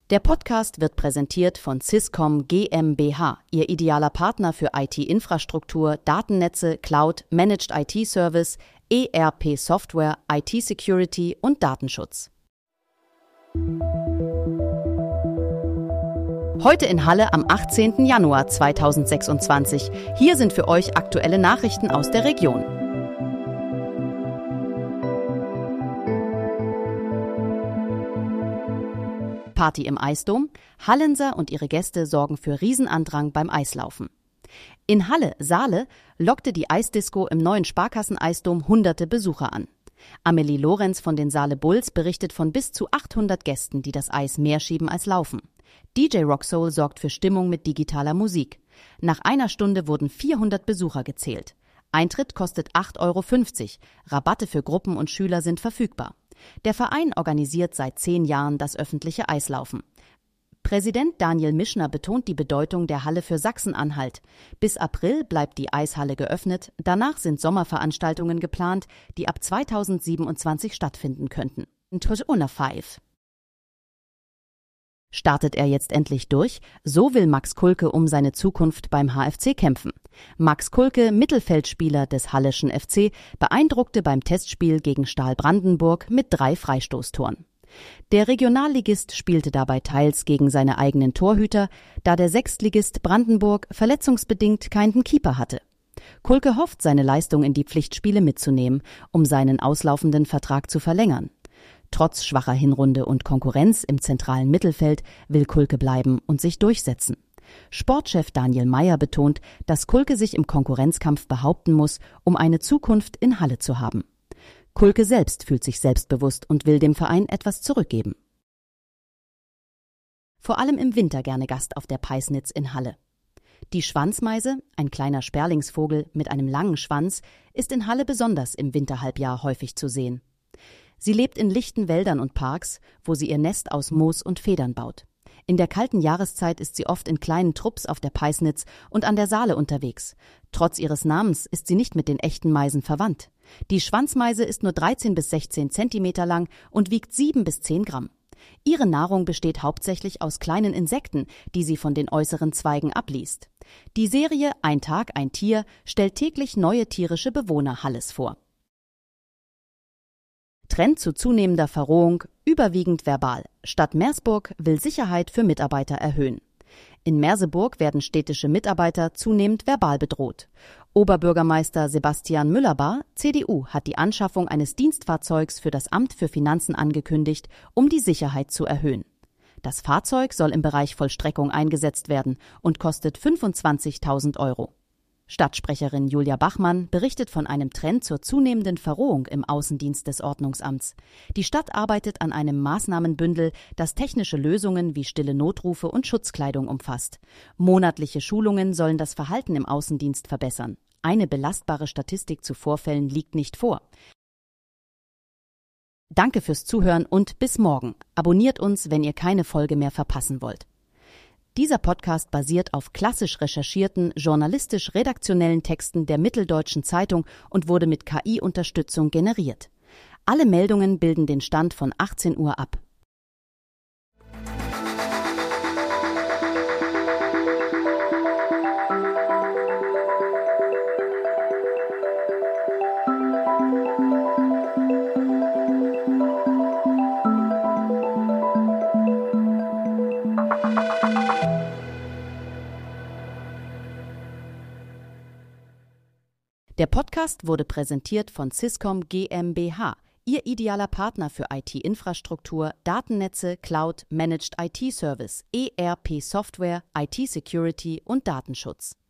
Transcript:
Der Podcast wird präsentiert von Swisscom GmbH, Ihr idealer Partner für IT-Infrastruktur, Datennetze, Cloud, Managed IT-Service, ERP-Software, IT-Security und Datenschutz. Heute in Halle am 18. Januar 2026. Hier sind für euch aktuelle Nachrichten aus der Region. Party im Eisdom. Hallenser und ihre Gäste sorgen für Riesenandrang beim Eislaufen. In Halle, Saale, lockte die Eisdisco im neuen Sparkassen-Eisdom hunderte Besucher an. Amelie Lorenz von den Saale Bulls berichtet von bis zu 800 Gästen, die das Eis mehr schieben als laufen. DJ Rocksoul sorgt für Stimmung mit digitaler Musik. Nach einer Stunde wurden 400 Besucher gezählt. Eintritt kostet 8,50 €. Rabatte für Gruppen und Schüler sind verfügbar. Der Verein organisiert seit 10 Jahren das öffentliche Eislaufen. Präsident Daniel Mischner betont die Bedeutung der Halle für Sachsen-Anhalt. Bis April bleibt die Eishalle geöffnet, danach sind Sommerveranstaltungen geplant, die ab 2027 stattfinden könnten. Startet er jetzt endlich durch? So will Max Kulke um seine Zukunft beim HFC kämpfen. Max Kulke, Mittelfeldspieler des Halleschen FC, beeindruckte beim Testspiel gegen Stahl Brandenburg mit 3 Freistoßtoren. Der Regionalligist spielte dabei teils gegen seine eigenen Torhüter, da der Sechstligist Brandenburg verletzungsbedingt keinen Keeper hatte. Kulke hofft, seine Leistung in die Pflichtspiele mitzunehmen, um seinen auslaufenden Vertrag zu verlängern. Trotz schwacher Hinrunde und Konkurrenz im zentralen Mittelfeld will Kulke bleiben und sich durchsetzen. Sportchef Daniel Meyer betont, dass Kulke sich im Konkurrenzkampf behaupten muss, um eine Zukunft in Halle zu haben. Kulke selbst fühlt sich selbstbewusst und will dem Verein etwas zurückgeben. Vor allem im Winter gerne Gast auf der Peisnitz in Halle. Die Schwanzmeise, ein kleiner Sperlingsvogel mit einem langen Schwanz, ist in Halle besonders im Winterhalbjahr häufig zu sehen. Sie lebt in lichten Wäldern und Parks, wo sie ihr Nest aus Moos und Federn baut. In der kalten Jahreszeit ist sie oft in kleinen Trupps auf der Peisnitz und an der Saale unterwegs. Trotz ihres Namens ist sie nicht mit den echten Meisen verwandt. Die Schwanzmeise ist nur 13 bis 16 Zentimeter lang und wiegt 7 bis 10 Gramm. Ihre Nahrung besteht hauptsächlich aus kleinen Insekten, die sie von den äußeren Zweigen abliest. Die Serie Ein Tag, ein Tier stellt täglich neue tierische Bewohner Halles vor. Trend zu zunehmender Verrohung, überwiegend verbal. Stadt Meersburg will Sicherheit für Mitarbeiter erhöhen. In Merseburg werden städtische Mitarbeiter zunehmend verbal bedroht. Oberbürgermeister Sebastian Müllerbar, CDU, hat die Anschaffung eines Dienstfahrzeugs für das Amt für Finanzen angekündigt, um die Sicherheit zu erhöhen. Das Fahrzeug soll im Bereich Vollstreckung eingesetzt werden und kostet 25.000 €. Stadtsprecherin Julia Bachmann berichtet von einem Trend zur zunehmenden Verrohung im Außendienst des Ordnungsamts. Die Stadt arbeitet an einem Maßnahmenbündel, das technische Lösungen wie stille Notrufe und Schutzkleidung umfasst. Monatliche Schulungen sollen das Verhalten im Außendienst verbessern. Eine belastbare Statistik zu Vorfällen liegt nicht vor. Danke fürs Zuhören und bis morgen. Abonniert uns, wenn ihr keine Folge mehr verpassen wollt. Dieser Podcast basiert auf klassisch recherchierten, journalistisch-redaktionellen Texten der Mitteldeutschen Zeitung und wurde mit KI-Unterstützung generiert. Alle Meldungen bilden den Stand von 18 Uhr ab. Der Podcast wurde präsentiert von Swisscom GmbH, Ihr idealer Partner für IT-Infrastruktur, Datennetze, Cloud, Managed IT-Service, ERP-Software, IT-Security und Datenschutz.